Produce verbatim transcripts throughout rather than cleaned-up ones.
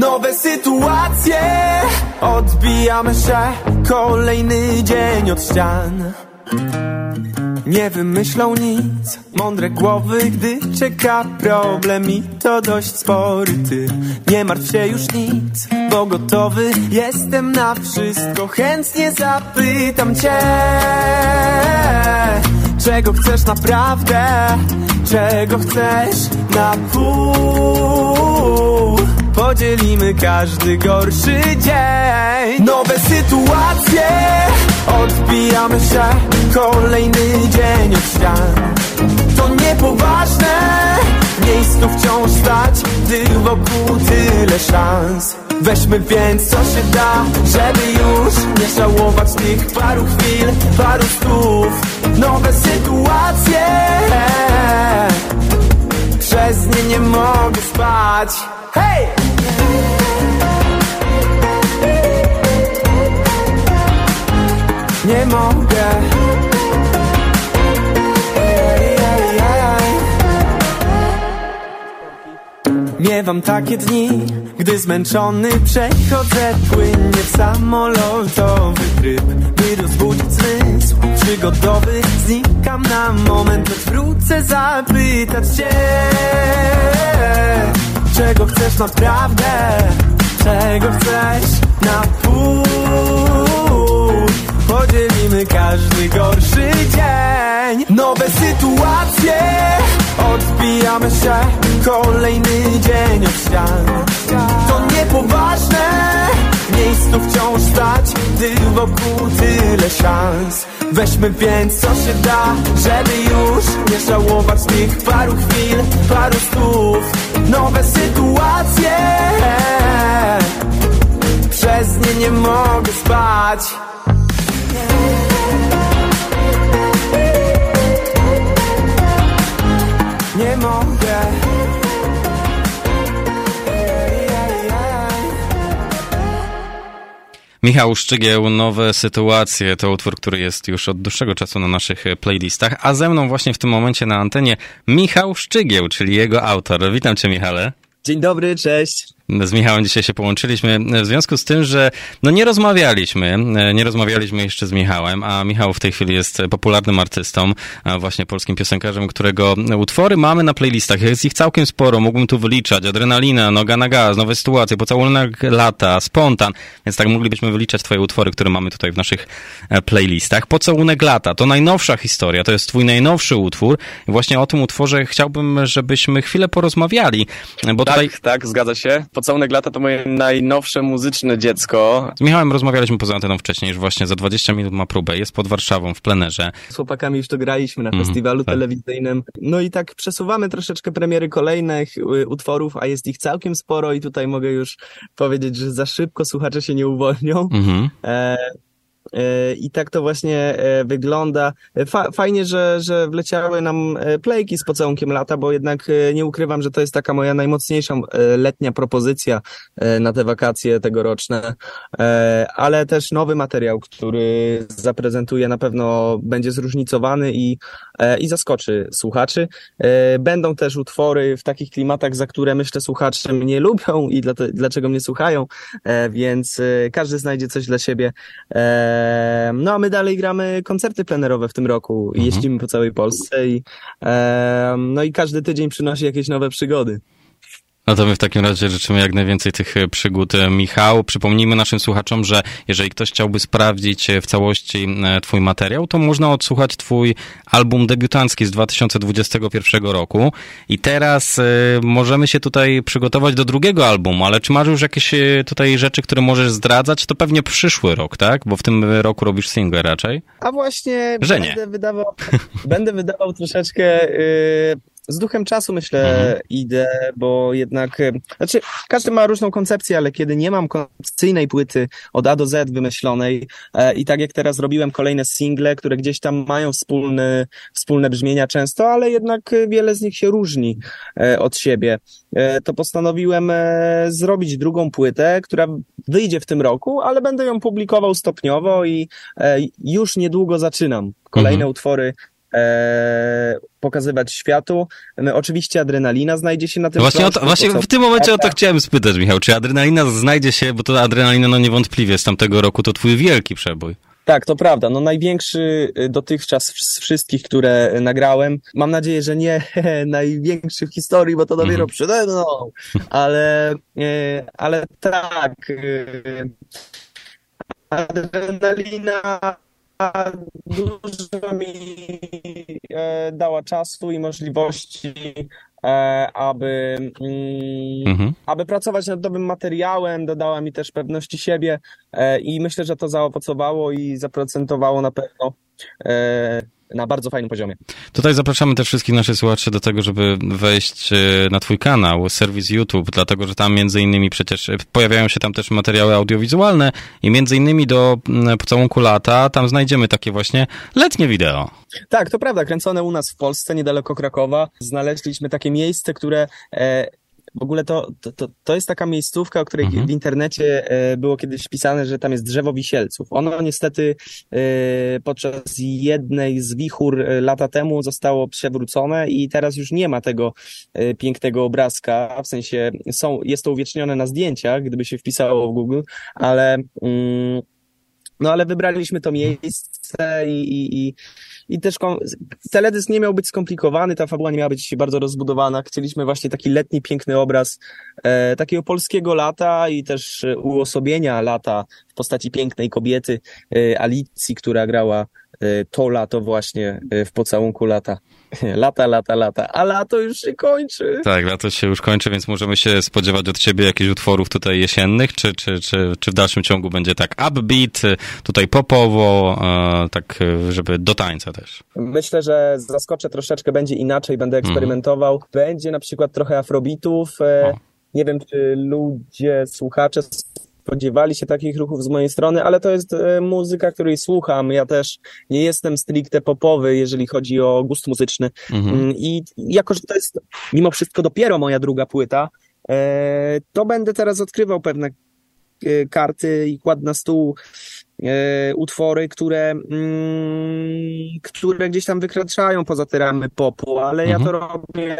Nowe sytuacje, odbijamy się, kolejny dzień od ścian. Nie wymyślą nic, mądre głowy, gdy czeka problem i to dość spory ty. Nie martw się już nic, bo gotowy jestem na wszystko. Chętnie zapytam cię, czego chcesz naprawdę, czego chcesz na pół. Podzielimy każdy gorszy dzień. Nowe sytuacje, odbijamy się, kolejny dzień od ścian. To niepoważne, miejsc tu wciąż stać, gdy wokół tyle szans. Weźmy więc co się da, żeby już nie żałować tych paru chwil, paru słów. Nowe sytuacje, przez nie nie mogę spać. Hej! Nie mogę. Miewam takie dni, gdy zmęczony przechodzę płynnie w samolotowy tryb, by rozbudzić zmysł przygodowy. Znikam na moment, lecz wrócę zapytać cię, czego chcesz naprawdę, czego chcesz na pół. Podzielimy każdy gorszy dzień. Nowe sytuacje, odbijamy się, kolejny dzień od ścian. To niepoważne, miejsc tu wciąż stać, gdy wokół tyle szans. Weźmy więc co się da, żeby już nie żałować tych paru chwil, paru słów. Nowe sytuacje, przez nie nie mogę spać. Nie mogę. Michał Szczygieł, Nowe sytuacje, to utwór, który jest już od dłuższego czasu na naszych playlistach, a ze mną właśnie w tym momencie na antenie Michał Szczygieł, czyli jego autor. Witam cię, Michale. Dzień dobry, cześć. Z Michałem dzisiaj się połączyliśmy w związku z tym, że no nie rozmawialiśmy, nie rozmawialiśmy jeszcze z Michałem, a Michał w tej chwili jest popularnym artystą, właśnie polskim piosenkarzem, którego utwory mamy na playlistach. Jest ich całkiem sporo, mógłbym tu wyliczać. Adrenalina, Noga na gaz, Nowe sytuacje, Pocałunek lata, Spontan, więc tak moglibyśmy wyliczać twoje utwory, które mamy tutaj w naszych playlistach. Pocałunek lata, to najnowsza historia, to jest twój najnowszy utwór. I właśnie o tym utworze chciałbym, żebyśmy chwilę porozmawiali, bo tak, tutaj... Tak, zgadza się. Pocałunek lata to moje najnowsze muzyczne dziecko. Z Michałem rozmawialiśmy poza anteną wcześniej, że właśnie za dwadzieścia minut ma próbę, jest pod Warszawą w plenerze. Z chłopakami już to graliśmy na Mhm, festiwalu tak. telewizyjnym. No i tak przesuwamy troszeczkę premiery kolejnych y, utworów, a jest ich całkiem sporo i tutaj mogę już powiedzieć, że za szybko słuchacze się nie uwolnią. Mhm. E, I tak to właśnie wygląda. Fajnie, że, że wleciały nam playki z Pocałunkiem lata, bo jednak nie ukrywam, że to jest taka moja najmocniejsza letnia propozycja na te wakacje tegoroczne, ale też nowy materiał, który zaprezentuję, na pewno będzie zróżnicowany i, i zaskoczy słuchaczy. Będą też utwory w takich klimatach, za które myślę słuchacze mnie lubią i dlaczego mnie słuchają, więc każdy znajdzie coś dla siebie. No a my dalej gramy koncerty plenerowe w tym roku i jeździmy po całej Polsce i no i każdy tydzień przynosi jakieś nowe przygody. No to my w takim razie życzymy jak najwięcej tych przygód. Michał, przypomnijmy naszym słuchaczom, że jeżeli ktoś chciałby sprawdzić w całości twój materiał, to można odsłuchać twój album debiutancki z dwa tysiące dwudziestego pierwszego roku i teraz y, możemy się tutaj przygotować do drugiego albumu, ale czy masz już jakieś tutaj rzeczy, które możesz zdradzać? To pewnie przyszły rok, tak? Bo w tym roku robisz single raczej. A właśnie że będę nie. wydawał, będę wydawał troszeczkę... Y, Z duchem czasu, myślę, mhm. idę, bo jednak, znaczy, każdy ma różną koncepcję, ale kiedy nie mam koncepcyjnej płyty od A do Z wymyślonej e, i tak jak teraz robiłem kolejne single, które gdzieś tam mają wspólne, wspólne brzmienia często, ale jednak wiele z nich się różni e, od siebie, e, to postanowiłem e, zrobić drugą płytę, która wyjdzie w tym roku, ale będę ją publikował stopniowo i e, już niedługo zaczynam kolejne mhm. utwory e, pokazywać światu. E, oczywiście adrenalina znajdzie się na tym Właśnie, krążku, o to, właśnie co... w tym momencie o to chciałem spytać, Michał, czy adrenalina znajdzie się, bo to adrenalina no niewątpliwie z tamtego roku to twój wielki przebój. Tak, to prawda. No największy dotychczas z wszystkich, które nagrałem. Mam nadzieję, że nie największy w historii, bo to dopiero mm. przede mną. Ale, ale tak. Adrenalina dużo mi dała czasu i możliwości, aby, mhm. aby pracować nad nowym materiałem, dodała mi też pewności siebie i myślę, że to zaowocowało i zaprocentowało na pewno na bardzo fajnym poziomie. Tutaj zapraszamy też wszystkich naszych słuchaczy do tego, żeby wejść na twój kanał, serwis YouTube, dlatego, że tam między innymi przecież pojawiają się tam też materiały audiowizualne i między innymi do Pocałunku lata tam znajdziemy takie właśnie letnie wideo. Tak, to prawda, kręcone u nas w Polsce, niedaleko Krakowa. Znaleźliśmy takie miejsce, które... E, W ogóle to, to, to jest taka miejscówka, o której mhm. w internecie było kiedyś pisane, że tam jest drzewo wisielców. Ono niestety podczas jednej z wichur lata temu zostało przewrócone i teraz już nie ma tego pięknego obrazka, w sensie są, jest to uwiecznione na zdjęciach, gdyby się wpisało w Google, ale no ale wybraliśmy to miejsce i, i, i I też kom- teledysk nie miał być skomplikowany, ta fabuła nie miała być bardzo rozbudowana. Chcieliśmy właśnie taki letni, piękny obraz e, takiego polskiego lata i też uosobienia lata w postaci pięknej kobiety e, Alicji, która grała e, to lato właśnie e, w Pocałunku lata. Lata, lata, lata, a lato już się kończy. Tak, lato się już kończy, więc możemy się spodziewać od ciebie jakichś utworów tutaj jesiennych, czy, czy, czy, czy w dalszym ciągu będzie tak upbeat, tutaj popowo, e, tak żeby do tańca też? Myślę, że zaskoczę troszeczkę, będzie inaczej, będę eksperymentował. Mm. Będzie na przykład trochę afrobeatów. E, nie wiem, czy ludzie, słuchacze spodziewali się takich ruchów z mojej strony, ale to jest e, muzyka, której słucham. Ja też nie jestem stricte popowy, jeżeli chodzi o gust muzyczny. Mm-hmm. I jako, że to jest mimo wszystko dopiero moja druga płyta, e, to będę teraz odkrywał pewne e, karty i kładł na stół e, utwory, które, mm, które gdzieś tam wykraczają poza te ramy popu, ale mm-hmm. ja to robię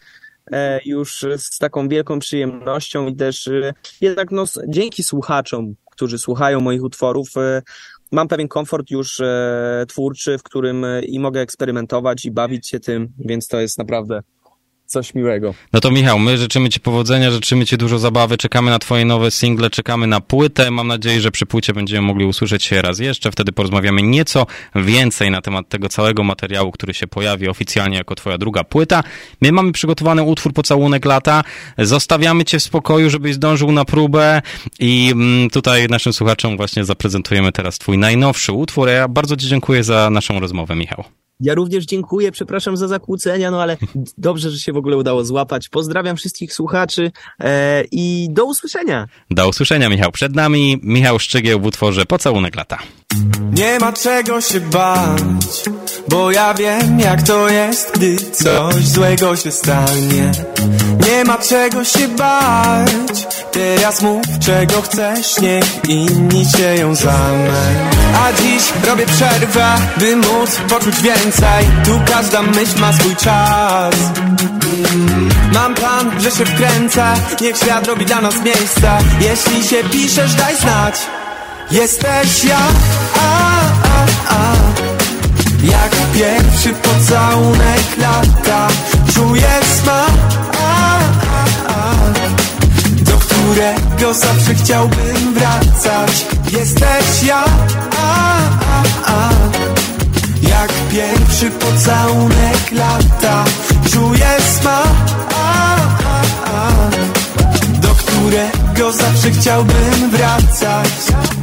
już z taką wielką przyjemnością i też jednak no, dzięki słuchaczom, którzy słuchają moich utworów, mam pewien komfort już twórczy, w którym i mogę eksperymentować i bawić się tym, więc to jest naprawdę coś miłego. No to Michał, my życzymy ci powodzenia, życzymy ci dużo zabawy, czekamy na twoje nowe single, czekamy na płytę, mam nadzieję, że przy płycie będziemy mogli usłyszeć się raz jeszcze, wtedy porozmawiamy nieco więcej na temat tego całego materiału, który się pojawi oficjalnie jako twoja druga płyta. My mamy przygotowany utwór Pocałunek lata, zostawiamy cię w spokoju, żebyś zdążył na próbę i tutaj naszym słuchaczom właśnie zaprezentujemy teraz twój najnowszy utwór. Ja bardzo ci dziękuję za naszą rozmowę, Michał. Ja również dziękuję, przepraszam za zakłócenia, no ale dobrze, że się w ogóle udało złapać. Pozdrawiam wszystkich słuchaczy e, i do usłyszenia. Do usłyszenia, Michał. Przed nami Michał Szczygieł w utworze Pocałunek lata. Nie ma czego się bać, bo ja wiem jak to jest, gdy coś złego się stanie. Nie ma czego się bać, teraz mów czego chcesz, niech inni się ją zajmę. A dziś robię przerwę, by móc poczuć więcej. Tu każda myśl ma swój czas. mm, Mam plan, że się wkręcę, niech świat robi dla nas miejsce. Jeśli się piszesz, daj znać. Jesteś ja, a, a, a. Jak pierwszy pocałunek lata. Czuję smak, a, a, a. Do którego zawsze chciałbym wracać. Jesteś ja, a, a, a. Jak pierwszy pocałunek lata. Czuję smak, a, a, a. Do którego zawsze chciałbym wracać.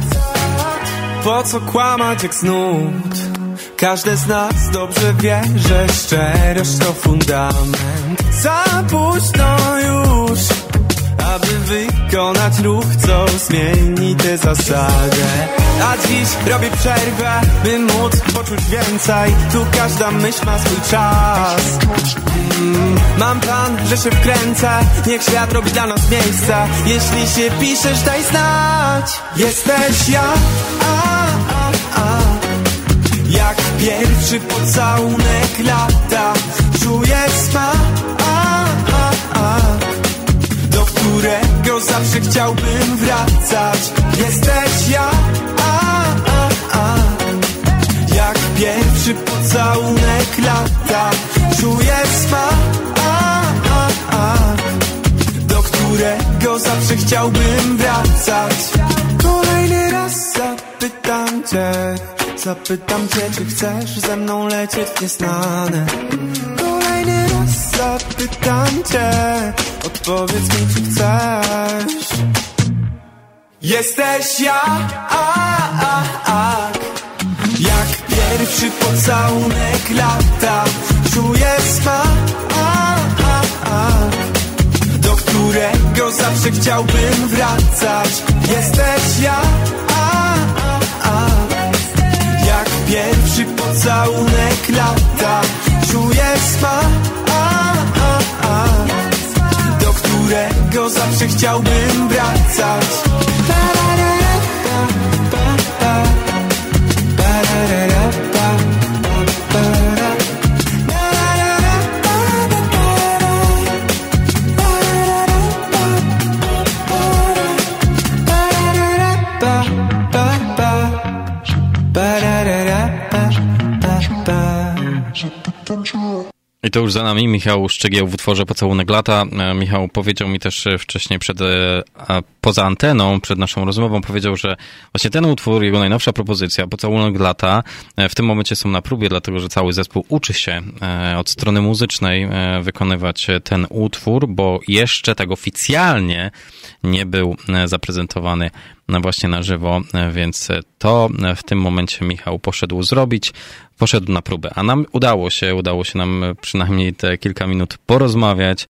Po co kłamać jak znów? Każdy z nas dobrze wie, że szczerość to fundament. Za późno już, aby wykonać ruch, co zmieni tę zasadę. A dziś robię przerwę, by móc poczuć więcej. Tu każda myśl ma swój czas. mm, Mam plan, że się wkręcę, niech świat robi dla nas miejsce. Jeśli się piszesz, daj znać. Jesteś ja, a, a, a. Jak pierwszy pocałunek lata. Czuję smak, a, a, a, do którego zawsze chciałbym wracać. Jesteś ja, a, a, a, jak pierwszy pocałunek lata. Czuję smak, a, a, a, do którego zawsze chciałbym wracać. Kolejny raz zapytam cię, zapytam cię, czy chcesz ze mną lecieć w nieznane. Kolejny raz zapytam cię, odpowiedz mi, czy chcesz. Jesteś ja, a, a, a, jak pierwszy pocałunek lata. Czuję smak, a, a, a, do którego zawsze chciałbym wracać. Jesteś ja, a, a, a, jak pierwszy pocałunek lata. Czuję smak, a, a, a, do którego zawsze chciałbym wracać. I to już za nami Michał Szczygieł w utworze Pocałunek lata. Michał powiedział mi też wcześniej przed, poza anteną, przed naszą rozmową, powiedział, że właśnie ten utwór, jego najnowsza propozycja, Pocałunek lata, w tym momencie są na próbie, dlatego że cały zespół uczy się od strony muzycznej wykonywać ten utwór, bo jeszcze tak oficjalnie nie był zaprezentowany właśnie na żywo, więc to w tym momencie Michał poszedł zrobić, poszedł na próbę, a nam udało się, udało się nam przynajmniej te kilka minut porozmawiać